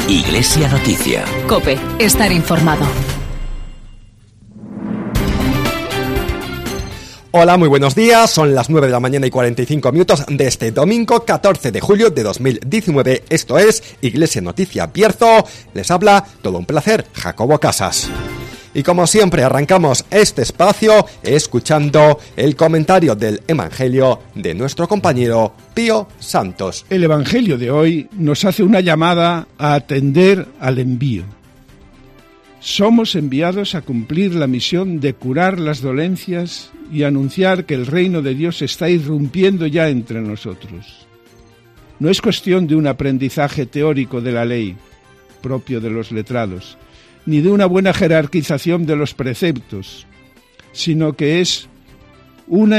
Iglesia Noticia. COPE, estar informado. Hola, muy buenos días. Son las 9 de la mañana y 45 minutos de este domingo 14 de julio de 2019. Esto es Iglesia Noticia Bierzo. Les habla, todo un placer, Jacobo Casas. Y como siempre arrancamos este espacio escuchando el comentario del Evangelio de nuestro compañero Pío Santos. El Evangelio de hoy nos hace una llamada a atender al envío. Somos enviados a cumplir la misión de curar las dolencias y anunciar que el reino de Dios está irrumpiendo ya entre nosotros. No es cuestión de un aprendizaje teórico de la ley, propio de los letrados, ni de una buena jerarquización de los preceptos, sino que es una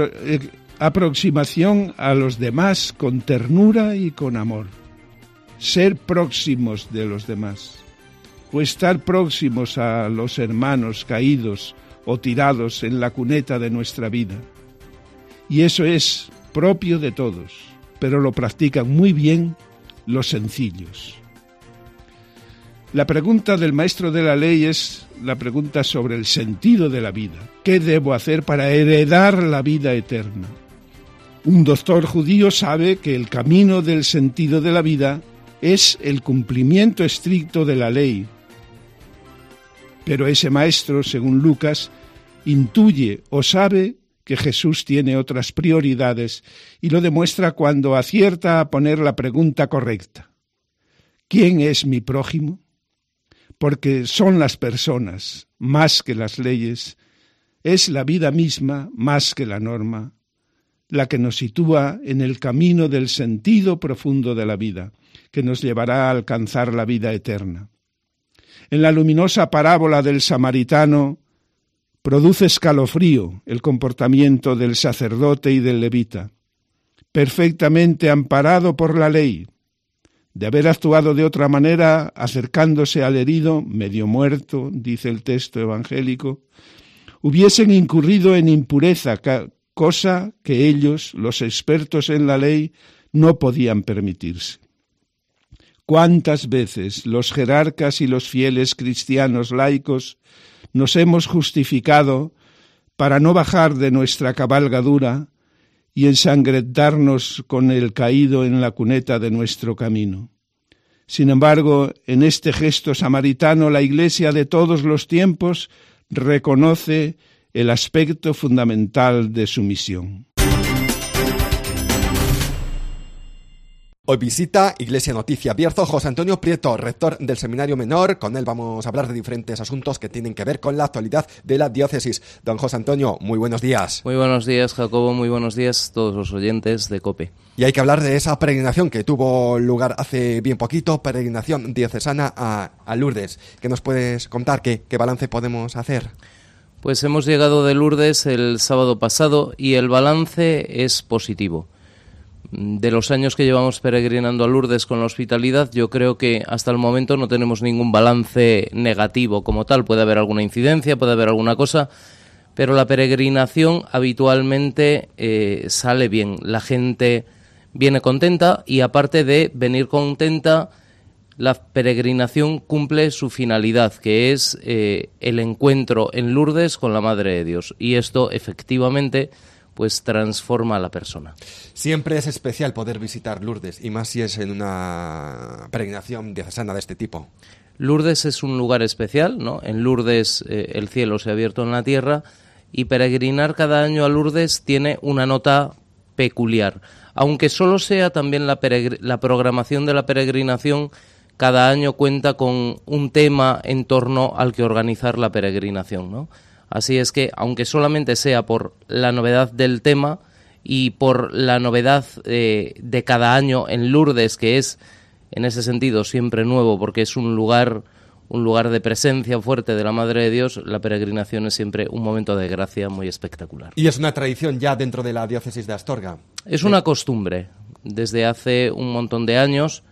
aproximación a los demás con ternura y con amor. Ser próximos de los demás, o estar próximos a los hermanos caídos o tirados en la cuneta de nuestra vida. Y eso es propio de todos, pero lo practican muy bien los sencillos. La pregunta del maestro de la ley es la pregunta sobre el sentido de la vida. ¿Qué debo hacer para heredar la vida eterna? Un doctor judío sabe que el camino del sentido de la vida es el cumplimiento estricto de la ley. Pero ese maestro, según Lucas, intuye o sabe que Jesús tiene otras prioridades y lo demuestra cuando acierta a poner la pregunta correcta. ¿Quién es mi prójimo? Porque son las personas, más que las leyes, es la vida misma, más que la norma, la que nos sitúa en el camino del sentido profundo de la vida, que nos llevará a alcanzar la vida eterna. En la luminosa parábola del samaritano produce escalofrío el comportamiento del sacerdote y del levita, perfectamente amparado por la ley. De haber actuado de otra manera, acercándose al herido, medio muerto, dice el texto evangélico, hubiesen incurrido en impureza, cosa que ellos, los expertos en la ley, no podían permitirse. ¿Cuántas veces los jerarcas y los fieles cristianos laicos nos hemos justificado para no bajar de nuestra cabalgadura y ensangrentarnos con el caído en la cuneta de nuestro camino? Sin embargo, en este gesto samaritano, la Iglesia de todos los tiempos reconoce el aspecto fundamental de su misión. Hoy visita Iglesia Noticia Bierzo José Antonio Prieto, rector del Seminario Menor. Con él vamos a hablar de diferentes asuntos que tienen que ver con la actualidad de la diócesis. Don José Antonio, muy buenos días. Muy buenos días, Jacobo, muy buenos días a todos los oyentes de COPE. Y hay que hablar de esa peregrinación que tuvo lugar hace bien poquito, peregrinación diocesana a Lourdes. ¿Qué nos puedes contar? ¿Qué balance podemos hacer? Pues hemos llegado de Lourdes el sábado pasado y el balance es positivo. De los años que llevamos peregrinando a Lourdes con la hospitalidad, yo creo que hasta el momento no tenemos ningún balance negativo como tal. Puede haber alguna incidencia, puede haber alguna cosa, pero la peregrinación habitualmente sale bien. La gente viene contenta y aparte de venir contenta, la peregrinación cumple su finalidad, que es el encuentro en Lourdes con la Madre de Dios. Y esto efectivamente pues transforma a la persona. Siempre es especial poder visitar Lourdes, y más si es en una peregrinación diocesana de este tipo. Lourdes es un lugar especial, ¿no? En Lourdes el cielo se ha abierto en la tierra, y peregrinar cada año a Lourdes tiene una nota peculiar. Aunque solo sea también la programación de la peregrinación, cada año cuenta con un tema en torno al que organizar la peregrinación, ¿no? Así es que, aunque solamente sea por la novedad del tema y por la novedad de cada año en Lourdes, que es, en ese sentido, siempre nuevo, porque es un lugar de presencia fuerte de la Madre de Dios, la peregrinación es siempre un momento de gracia muy espectacular. ¿Y es una tradición ya dentro de la diócesis de Astorga? Es una costumbre. Desde hace un montón de años,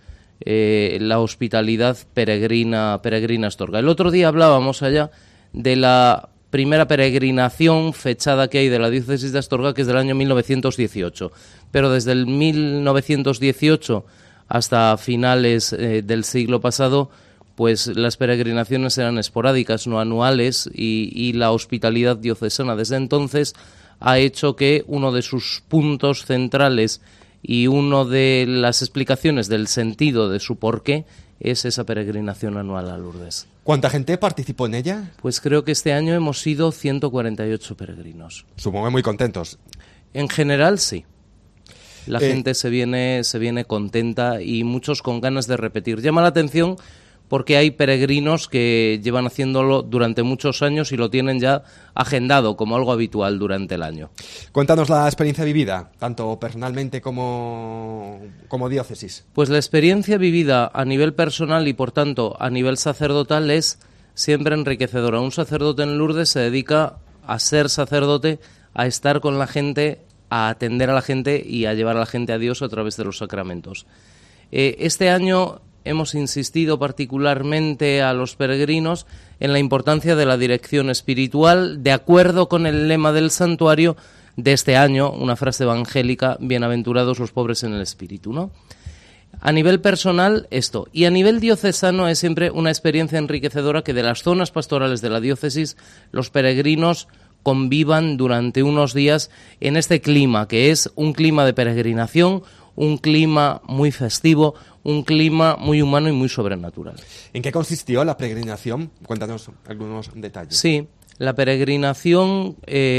la hospitalidad peregrina a Astorga. El otro día hablábamos allá de la primera peregrinación fechada que hay de la diócesis de Astorga, que es del año 1918. Pero desde el 1918 hasta finales del siglo pasado, pues las peregrinaciones eran esporádicas, no anuales, y la hospitalidad diocesana desde entonces ha hecho que uno de sus puntos centrales y una de las explicaciones del sentido de su porqué es esa peregrinación anual a Lourdes. ¿Cuánta gente participó en ella? Pues creo que este año hemos sido 148 peregrinos. Supongo que muy contentos. En general, sí. La gente se viene contenta y muchos con ganas de repetir. Llama la atención porque hay peregrinos que llevan haciéndolo durante muchos años y lo tienen ya agendado como algo habitual durante el año. Cuéntanos la experiencia vivida, tanto personalmente como diócesis. Pues la experiencia vivida a nivel personal y, por tanto, a nivel sacerdotal es siempre enriquecedora. Un sacerdote en Lourdes se dedica a ser sacerdote, a estar con la gente, a atender a la gente y a llevar a la gente a Dios a través de los sacramentos. Este año hemos insistido particularmente a los peregrinos en la importancia de la dirección espiritual, de acuerdo con el lema del santuario de este año, una frase evangélica: bienaventurados los pobres en el espíritu, ¿no? A nivel personal, esto. Y a nivel diocesano es siempre una experiencia enriquecedora que de las zonas pastorales de la diócesis los peregrinos convivan durante unos días en este clima, que es un clima de peregrinación, un clima muy festivo, un clima muy humano y muy sobrenatural. ¿En qué consistió la peregrinación? Cuéntanos algunos detalles. Sí, la peregrinación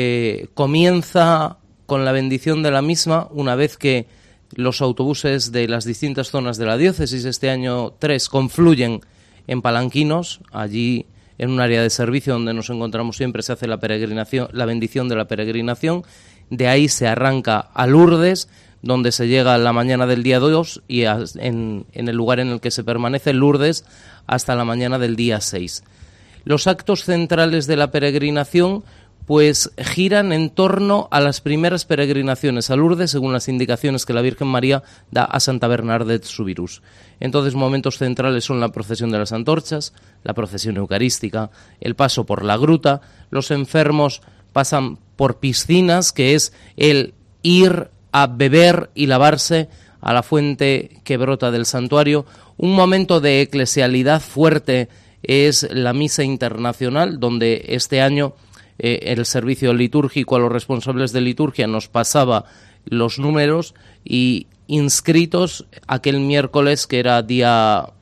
comienza con la bendición de la misma una vez que los autobuses de las distintas zonas de la diócesis, este año 3, confluyen en Palanquinos. Allí, en un área de servicio donde nos encontramos siempre, se hace la peregrinación, la bendición de la peregrinación. De ahí se arranca a Lourdes, donde se llega la mañana del día 2 y en el lugar en el que se permanece, Lourdes, hasta la mañana del día 6. Los actos centrales de la peregrinación pues giran en torno a las primeras peregrinaciones a Lourdes, según las indicaciones que la Virgen María da a Santa Bernadette Soubirous. Entonces, momentos centrales son la procesión de las antorchas, la procesión eucarística, el paso por la gruta. Los enfermos pasan por piscinas, que es el ir a beber y lavarse a la fuente que brota del santuario. Un momento de eclesialidad fuerte es la misa internacional, donde este año el servicio litúrgico a los responsables de liturgia nos pasaba los números, y inscritos aquel miércoles, que era día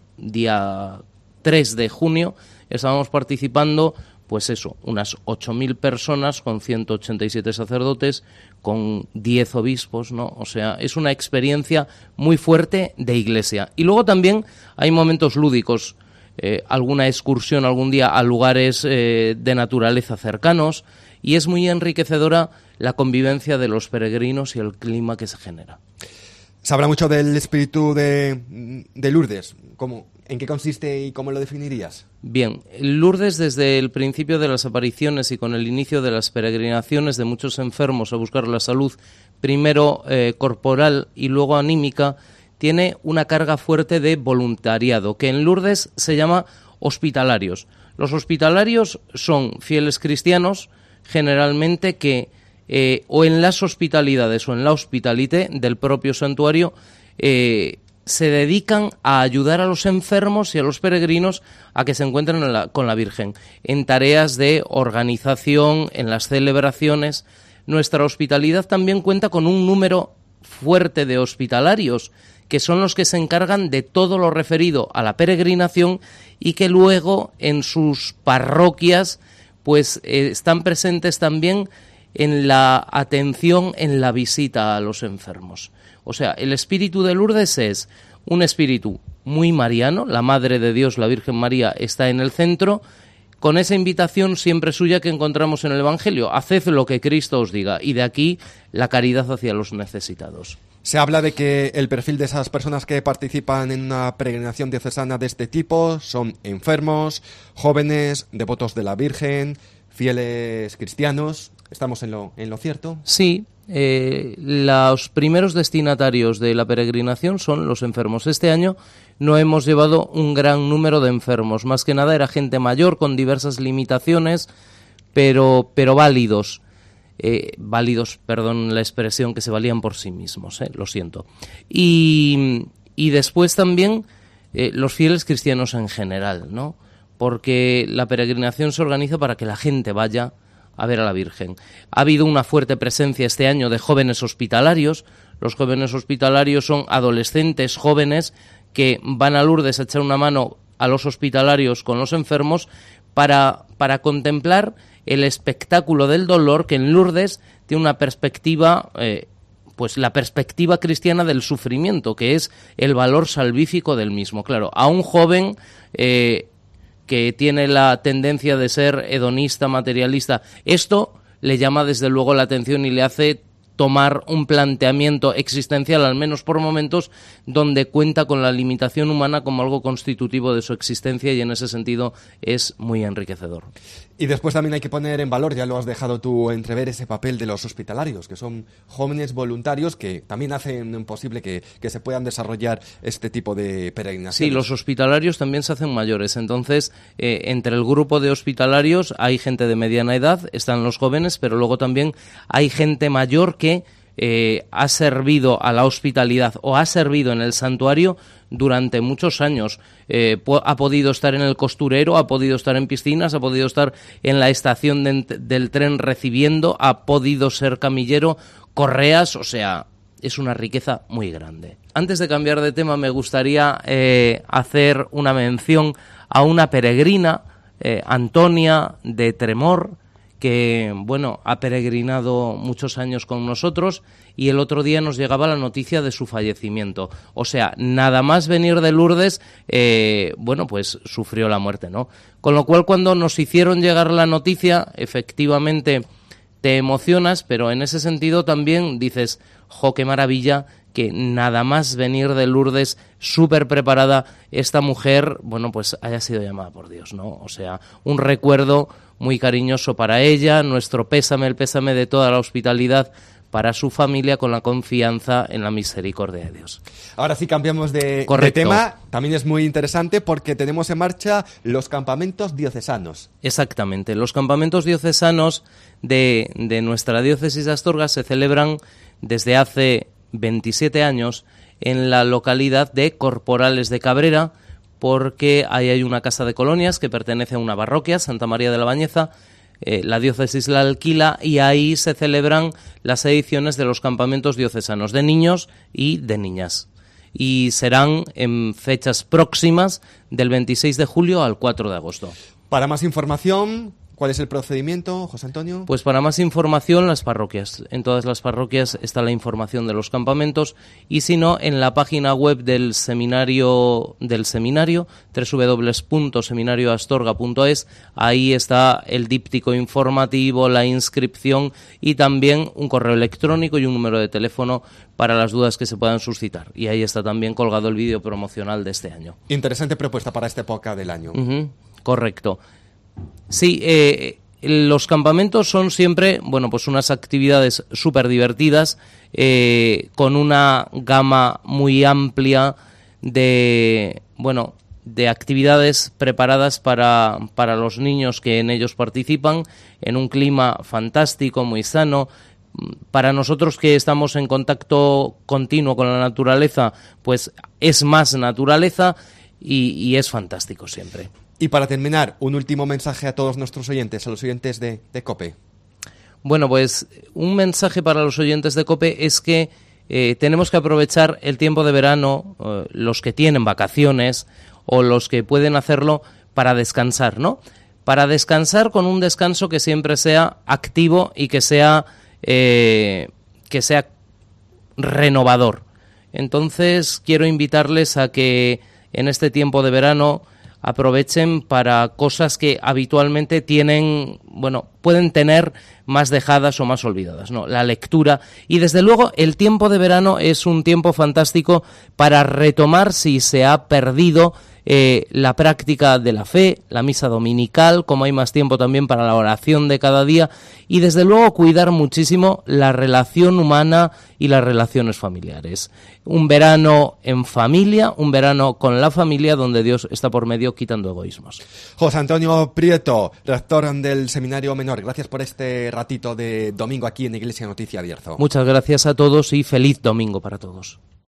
3 de junio, estábamos participando, pues eso, unas 8.000 personas con 187 sacerdotes, con 10 obispos, ¿no? O sea, es una experiencia muy fuerte de iglesia. Y luego también hay momentos lúdicos, alguna excursión algún día a lugares de naturaleza cercanos, y es muy enriquecedora la convivencia de los peregrinos y el clima que se genera. Se habla mucho del espíritu de Lourdes. ¿En qué consiste y cómo lo definirías? Bien, Lourdes, desde el principio de las apariciones y con el inicio de las peregrinaciones de muchos enfermos a buscar la salud, primero corporal y luego anímica, tiene una carga fuerte de voluntariado, que en Lourdes se llama hospitalarios. Los hospitalarios son fieles cristianos, generalmente que o en las hospitalidades o en la hospitalité del propio santuario se dedican a ayudar a los enfermos y a los peregrinos a que se encuentren con la Virgen, en tareas de organización, en las celebraciones. Nuestra hospitalidad también cuenta con un número fuerte de hospitalarios, que son los que se encargan de todo lo referido a la peregrinación y que luego en sus parroquias pues están presentes también en la atención, en la visita a los enfermos. O sea, el espíritu de Lourdes es un espíritu muy mariano, la Madre de Dios, la Virgen María, está en el centro, con esa invitación siempre suya que encontramos en el Evangelio: haced lo que Cristo os diga, y de aquí la caridad hacia los necesitados. Se habla de que el perfil de esas personas que participan en una peregrinación diocesana de este tipo son enfermos, jóvenes, devotos de la Virgen, fieles cristianos. ¿Estamos en lo cierto? Sí, los primeros destinatarios de la peregrinación son los enfermos. Este año no hemos llevado un gran número de enfermos. Más que nada era gente mayor con diversas limitaciones, pero válidos. Válidos, perdón la expresión, que se valían por sí mismos, lo siento. Y Y después también los fieles cristianos en general, ¿no? Porque la peregrinación se organiza para que la gente vaya a ver a la Virgen. Ha habido una fuerte presencia este año de jóvenes hospitalarios. Los jóvenes hospitalarios son adolescentes jóvenes que van a Lourdes a echar una mano a los hospitalarios con los enfermos para contemplar el espectáculo del dolor, que en Lourdes tiene una perspectiva, pues la perspectiva cristiana del sufrimiento, que es el valor salvífico del mismo. Claro, a un joven que tiene la tendencia de ser hedonista, materialista, esto le llama desde luego la atención y le hace tomar un planteamiento existencial, al menos por momentos, donde cuenta con la limitación humana como algo constitutivo de su existencia, y en ese sentido es muy enriquecedor. Y después también hay que poner en valor, ya lo has dejado tú entrever, ese papel de los hospitalarios, que son jóvenes voluntarios que también hacen posible que se puedan desarrollar este tipo de peregrinaciones. Sí, los hospitalarios también se hacen mayores, entonces entre el grupo de hospitalarios hay gente de mediana edad, están los jóvenes, pero luego también hay gente mayor que ha servido a la hospitalidad o ha servido en el santuario durante muchos años. Ha podido estar en el costurero, ha podido estar en piscinas, ha podido estar en la estación del tren recibiendo, ha podido ser camillero, correas, o sea, es una riqueza muy grande. Antes de cambiar de tema, me gustaría hacer una mención a una peregrina, Antonia de Tremor, que, bueno, ha peregrinado muchos años con nosotros, y el otro día nos llegaba la noticia de su fallecimiento. O sea, nada más venir de Lourdes, bueno, pues sufrió la muerte, ¿no? Con lo cual, cuando nos hicieron llegar la noticia, efectivamente te emocionas, pero en ese sentido también dices, ¡jo, qué maravilla! Que nada más venir de Lourdes súper preparada, esta mujer, bueno, pues haya sido llamada por Dios, ¿no? O sea, un recuerdo muy cariñoso para ella, nuestro pésame, el pésame de toda la hospitalidad para su familia, con la confianza en la misericordia de Dios. Ahora sí cambiamos de tema. También es muy interesante porque tenemos en marcha los campamentos diocesanos. Exactamente. Los campamentos diocesanos de nuestra diócesis de Astorga se celebran desde hace 27 años en la localidad de Corporales de Cabrera, porque ahí hay una casa de colonias que pertenece a una parroquia, Santa María de la Bañeza. La diócesis la alquila y ahí se celebran las ediciones de los campamentos diocesanos de niños y de niñas. Y serán en fechas próximas del 26 de julio al 4 de agosto. Para más información, ¿cuál es el procedimiento, José Antonio? Pues para más información, las parroquias. En todas las parroquias está la información de los campamentos, y si no, en la página web del seminario, www.seminarioastorga.es, ahí está el díptico informativo, la inscripción y también un correo electrónico y un número de teléfono para las dudas que se puedan suscitar. Y ahí está también colgado el vídeo promocional de este año. Interesante propuesta para esta época del año. Correcto. Sí, los campamentos son siempre, bueno, pues unas actividades súper divertidas, con una gama muy amplia de actividades preparadas para los niños que en ellos participan, en un clima fantástico, muy sano. Para nosotros que estamos en contacto continuo con la naturaleza, pues es más naturaleza y es fantástico siempre. Y para terminar, un último mensaje a todos nuestros oyentes, a los oyentes de COPE. Bueno, pues un mensaje para los oyentes de COPE es que tenemos que aprovechar el tiempo de verano, los que tienen vacaciones o los que pueden hacerlo, para descansar, ¿no? Para descansar con un descanso que siempre sea activo y que sea renovador. Entonces quiero invitarles a que en este tiempo de verano aprovechen para cosas que habitualmente pueden tener más dejadas o más olvidadas, ¿no? La lectura, y desde luego el tiempo de verano es un tiempo fantástico para retomar, si se ha perdido, la práctica de la fe, la misa dominical, como hay más tiempo también para la oración de cada día, y desde luego cuidar muchísimo la relación humana y las relaciones familiares. Un verano en familia, un verano con la familia, donde Dios está por medio quitando egoísmos. José Antonio Prieto, rector del Seminario Menor, gracias por este ratito de domingo aquí en Iglesia Noticia Bierzo. Muchas gracias a todos y feliz domingo para todos.